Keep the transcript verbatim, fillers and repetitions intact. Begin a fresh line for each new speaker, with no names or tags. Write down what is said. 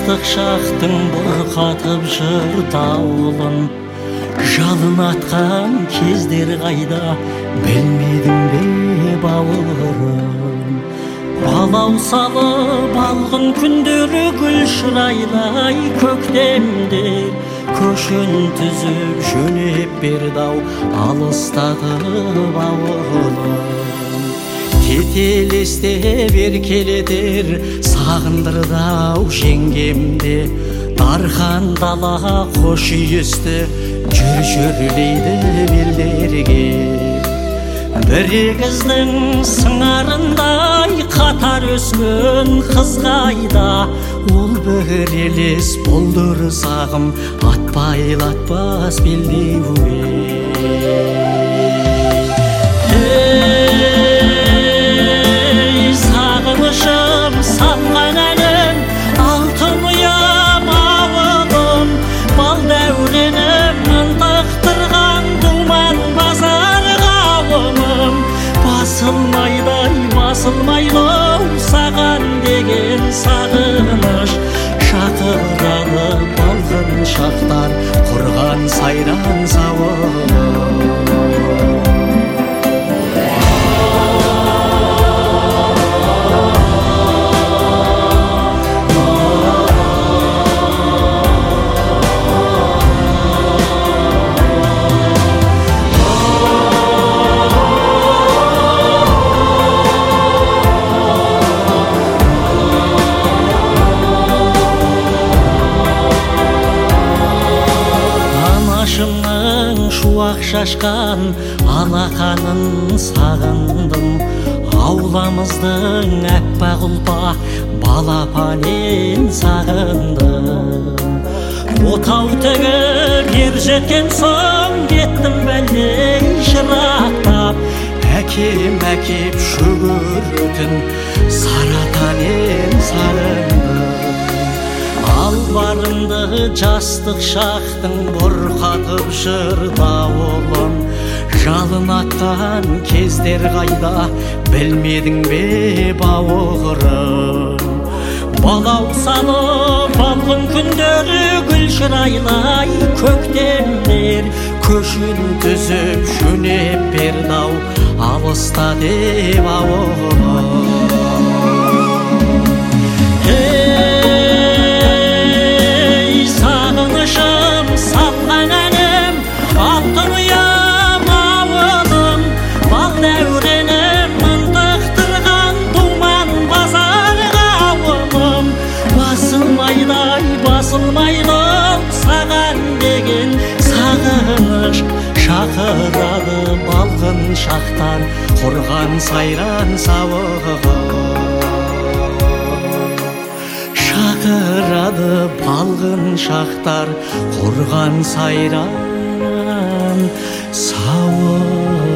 жастық шақтың бұрқатып жыр дауылын, жалын атқан кездер қайда, білмедің бе бауырым? Балау салып алғын күндері гүл шырайлай, көктемдер көшін түзіп жөнеп берді-ау, алыстады бауырым. Кетелесте еркелетер сағындырды-ау жеңгемде, дархан дала қош үйесті жүр жүрлейді белдерге. Бір егіздің сыңарындай қатар өскен қыз қайда, ол бір елес болдыр сағым, атпайлатпас белдеуге. Сағынышым салған әнім, алтын ұям ауылым, бал дәуренім ынтықтырған думан базар қауымым. Басылмайдай басылмайлау саған деген сағыныш, шақырады балғын шақтар құрған сайран сауығым. Шуақ шашқан алақанын сағындым, ауламыздың әппақ ұлпа балапанын сағындым. Отау тігіп ер жеткен соң кеттім бәлдей жырақтап, әкем әкеп шөгеретін саратанын сағындым. Ал барымды жастық шақтың бұрқатып жыр дауылын, жалын атқан кездер қайда, білмедің бе бауырым? Балау салып алғын күндері гүл шырайлай, көктемдер көшін түзіп жөнеп берді-ау, алыста деп бауырым. Салған әнім, алтын ұям ауылым, бал дәуренім ынтықтырған думан базар қауымым. Басылмайдай басылмайлау саған деген сағыныш, шақырады балғын шақтар құрған сайран сауығым. Шақырады балғын шақтар құрған сайран сауығым.